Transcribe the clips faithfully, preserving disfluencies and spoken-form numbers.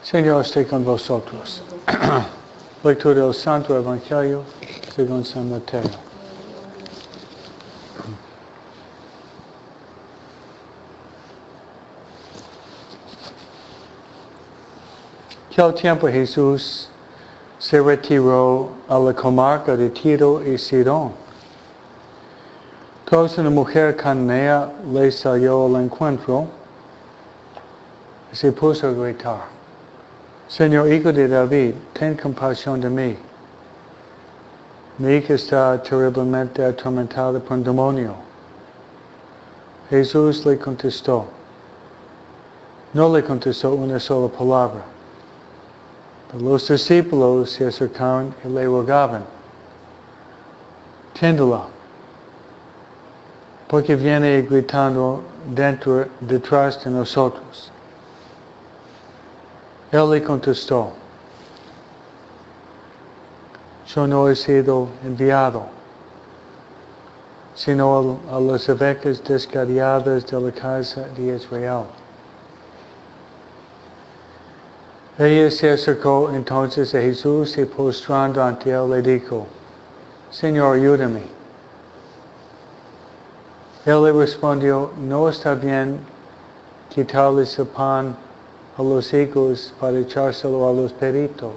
Señor esté con vosotros. Lectura del Santo Evangelio según San Mateo. Aquel tiempo Jesús se retiró a la comarca de Tiro y Sidón. Entonces una mujer cananea le salió al encuentro y se puso a gritar: Señor, hijo de David, ten compasión de mí. Mi hija está terriblemente atormentada por un demonio. Jesús le contestó. No le contestó una sola palabra. Pero los discípulos se acercaron y le rogaban: Tiéndela, porque viene gritando dentro, detrás de nosotros. Él le contestó: Yo no he sido enviado, sino a las ovejas descarriadas de la casa de Israel. Ella se acercó entonces a Jesús y postrando ante él le dijo: Señor, ayúdame. Él le respondió: No está bien quitarles el pan a los hijos para echárselo a los perritos.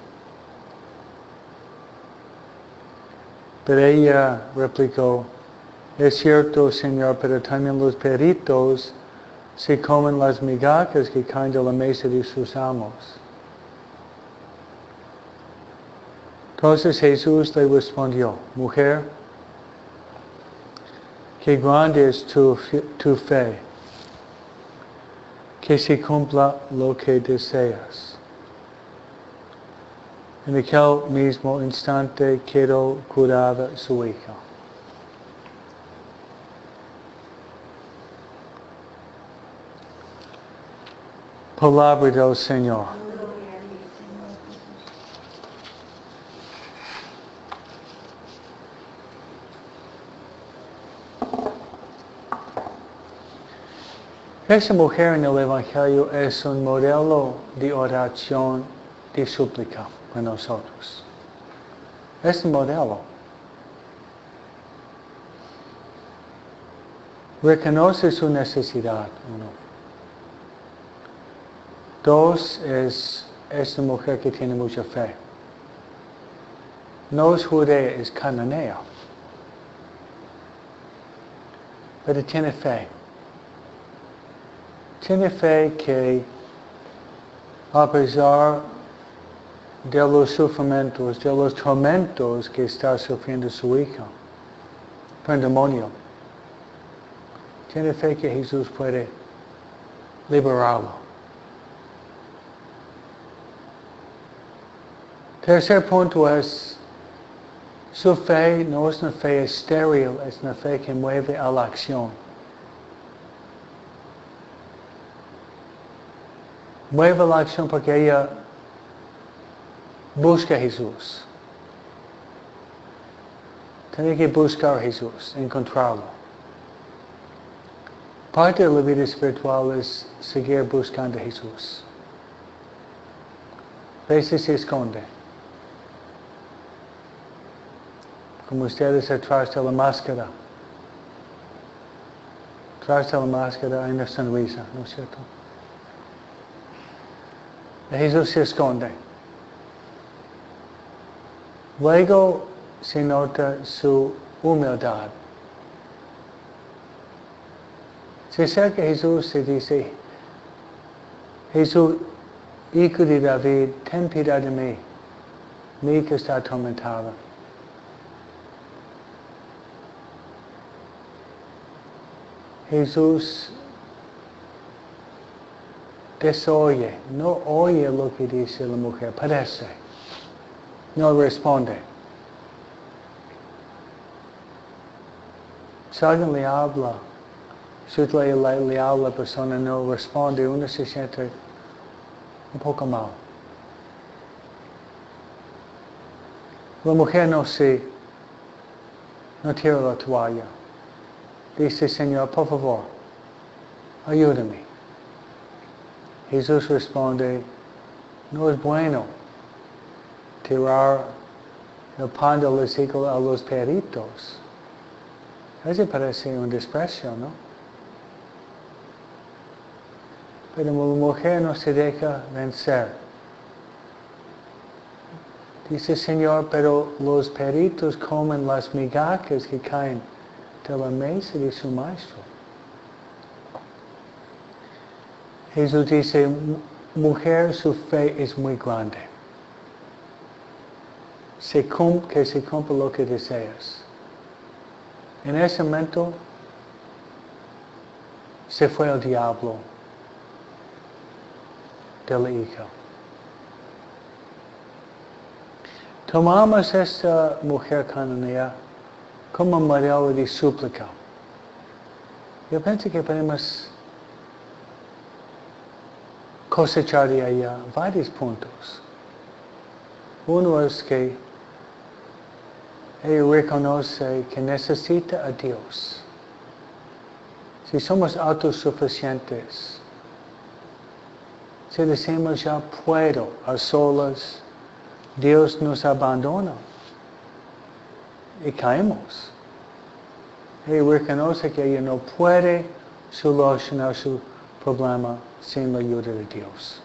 Pero ella replicó: Es cierto, Señor, pero también los perritos se comen las migajas que caen de la mesa de sus amos. Entonces Jesús le respondió: Mujer, qué grande es tu, tu fe, que se cumpla lo que deseas. En aquel mismo instante quedó curada su hija. Palabra del Señor. Esta mujer en el Evangelio es un modelo de oración, de súplica para nosotros. Es un modelo. Reconoce su necesidad, uno. Dos, es esta mujer que tiene mucha fe. No es judía, es cananea. Pero tiene fe. Tiene fe que a pesar de los sufrimientos, de los tormentos que está sufriendo su hija por el demonio, tiene fe que Jesús puede liberarlo. Tercer punto es, su fe no es una fe estéril, es una fe que mueve a la acción. Mueve la acción porque ella busca a Jesús. Tiene que buscar a Jesús, encontrarlo. Parte de la vida espiritual es seguir buscando a Jesús. A veces se esconde. Como ustedes atrás de la máscara. Atrás de la máscara hay una sonrisa, ¿no es cierto? Jesús se esconde. Luego se nota su humildad. Se acerca a Jesús y dice: Jesús, hijo de David, ten piedad de mí. Mi hija está atormentada. Jesús desoye, no oye lo que dice la mujer, parece, no responde. Si alguien le habla, si le, le, le habla, la persona no responde, uno se siente un poco mal. La mujer no se, no tira la toalla. Dice: Señor, por favor, ayúdame. Jesús responde: No es bueno tirar el pan del hocico a los perritos. Eso parece un desprecio, ¿no? Pero la mujer no se deja vencer. Dice, Señor, pero los perritos comen las migajas que caen de la mesa de su maestro. Jesús dice, mujer, su fe es muy grande. Se cum, que se cumpla lo que deseas. En ese momento se fue el diablo de la hija. Tomamos esta mujer cananea como modelo de súplica. Yo pienso que podemos cosechar de ella varios puntos. Uno es que ella reconoce que necesita a Dios. Si somos autosuficientes, si decimos ya puedo a solas, Dios nos abandona y caemos. Ella reconoce que ella no puede solucionar su problema sin la ayuda de Dios.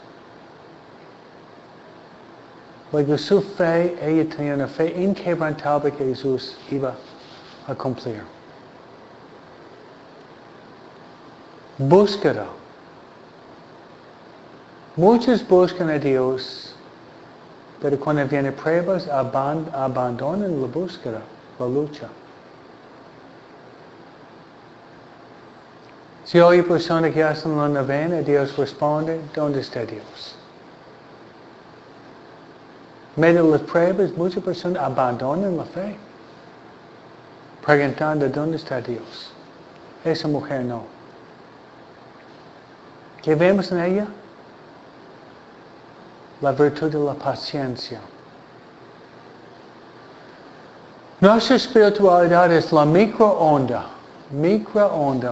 Luego su fe, ella tenía una fe inquebrantable que Jesús iba a cumplir. Búsqueda. Muchos buscan a Dios, pero cuando vienen pruebas aband- abandonan la búsqueda, la lucha. Si hay personas que hacen la novena, Dios responde, ¿dónde está Dios? En medio de las pruebas, muchas personas abandonan la fe, preguntando, ¿dónde está Dios? Esa mujer no. ¿Qué vemos en ella? La virtud de la paciencia. Nuestra espiritualidad es la microonda, microonda.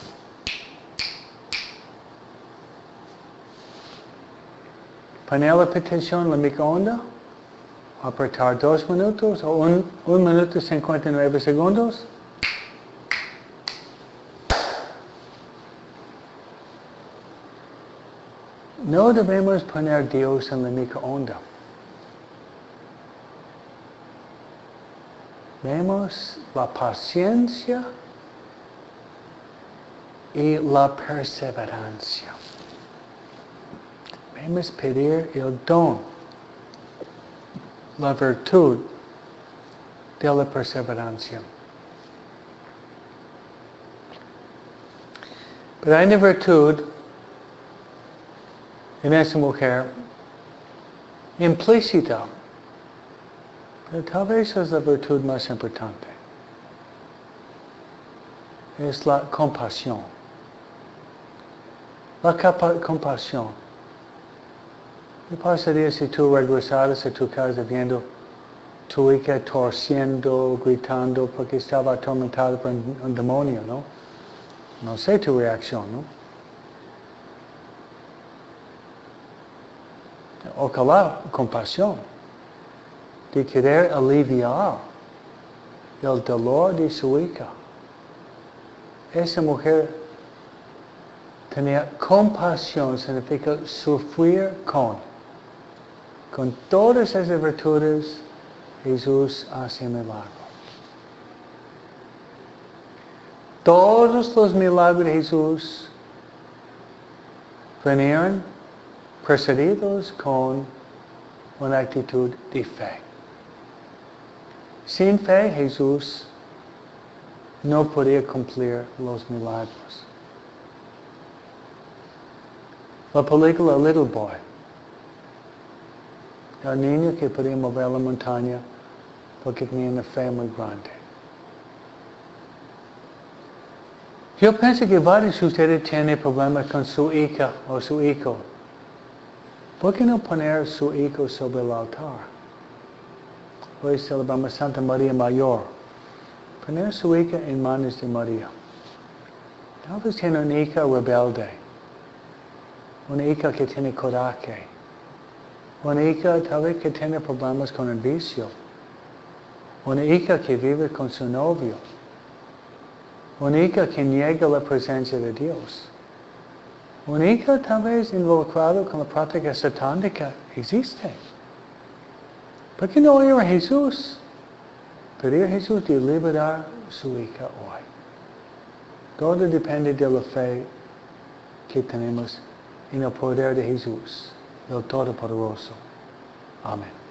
Poner la petición en la microonda, apretar dos minutos o un, un minuto y cincuenta y nueve segundos. No debemos poner a Dios en la microonda. Vemos la paciencia y la perseverancia. Debemos pedir el don, la virtud de la perseverancia. Pero hay una virtud en esa mujer implícita, pero tal vez es la virtud más importante. Es la compasión. La capa- compasión. ¿Qué pasaría si tú regresaras a tu casa viendo tu hija torciendo, gritando, porque estaba atormentada por un, un demonio, ¿no? No sé tu reacción, ¿no? Ojalá compasión, de querer aliviar el dolor de su hija. Esa mujer tenía compasión, significa sufrir con. Con todas esas virtudes, Jesús hace milagros. Todos los milagros de Jesús vinieron precedidos con una actitud de fe. Sin fe, Jesús no podía cumplir los milagros. La película Little Boy, el niño que podía mover la montaña porque tenía una fe muy grande. Yo pienso que varios de ustedes tienen problemas con su hija o su hijo. ¿Por qué no poner su hijo sobre el altar? Hoy celebramos Santa María Mayor. Poner su hija en manos de María. Tal vez tiene una hija rebelde. Una hija que tiene coraje. Una hija tal vez que tiene problemas con el vicio. Una hija que vive con su novio. Una hija que niega la presencia de Dios. Una hija tal vez involucrado con la práctica satánica. Existe. ¿Por qué no oír a Jesús? Pedir a Jesús de liberar a su hija hoy. Todo depende de la fe que tenemos en el poder de Jesús, el Todopoderoso. Amén.